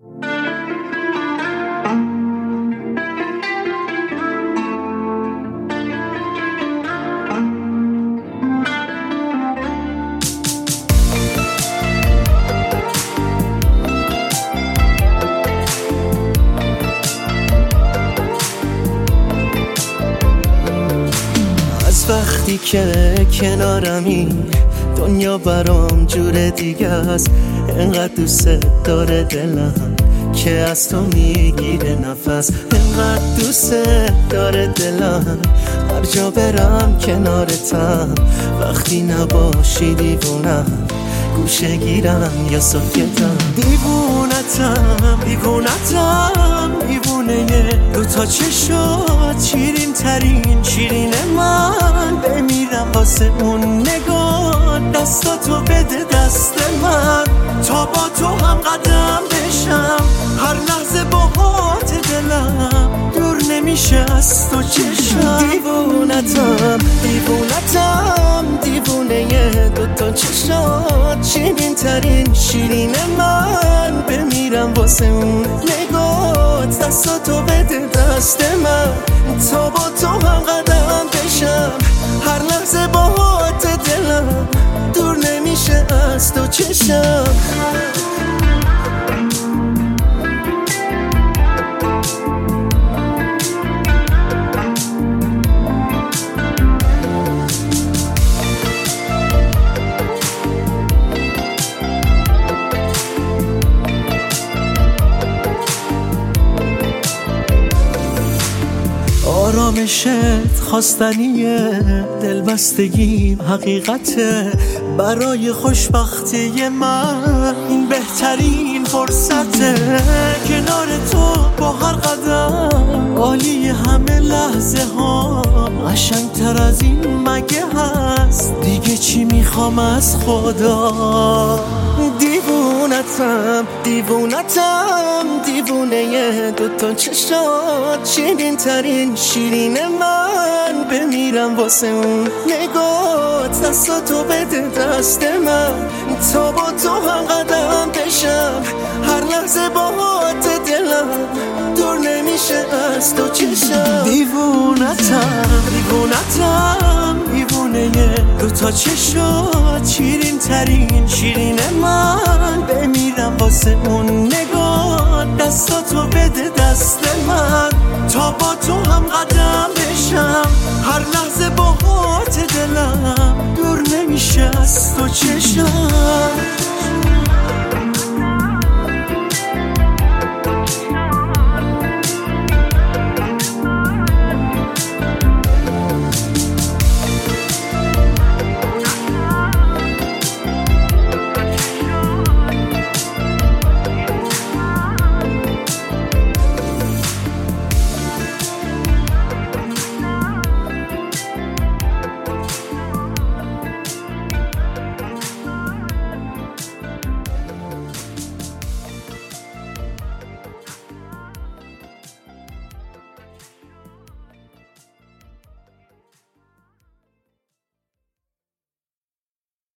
وقتی که کنارمی دنیا برام جور دیگه است، انقدر دوست داره دلم که از تو میگیره نفس، انقدر دوست داره دلم هر جا برم کنارتم، وقتی نباشی دیوونم گوشه گیرم یا ساکتم، دیوونتم دیوونه دوتا چشات شیرین ترین شیرین من، بمیرم واسه اون نگاه، دستاتو بده دست من تا با تو هم قدم بشم، هر لحظه باهات دلم دور نمیشه از تو چشم، دیوونتم دیوونه دوتا چشات شیرین ترین شیرین من، بمیرم واسه اون نگات، دستاتو بده دست من تا با تو هم قدم بشم، هر لحظه باهات دلم دور نمیشه از تو چشم. آرامشت خواستنیه، دلبستگیم حقیقته، برای خوشبختی من این بهترین فرصته، کنار تو با هر قدم عالی همه لحظه ها، قشنگتر از این مگه هست دیگه چی میخوام از خدا، دیوونتم دیوونه دوتا چشات شیرین ترین شیرین من، بمیرم واسه اون نگات، دستاتو بده دست من تا با تو هم قدم بشم، هر لحظه باهات دلم دور نمیشه از تو چشم، دیوونتم دیوونه دوتا چشات شیرین ترین شیرین من، بمیرم واسه اون نگاه، دستاتو بده دست من تا با تو هم قدم بشم، هر لحظه باهات دلم دور نمیشه از تو چشم.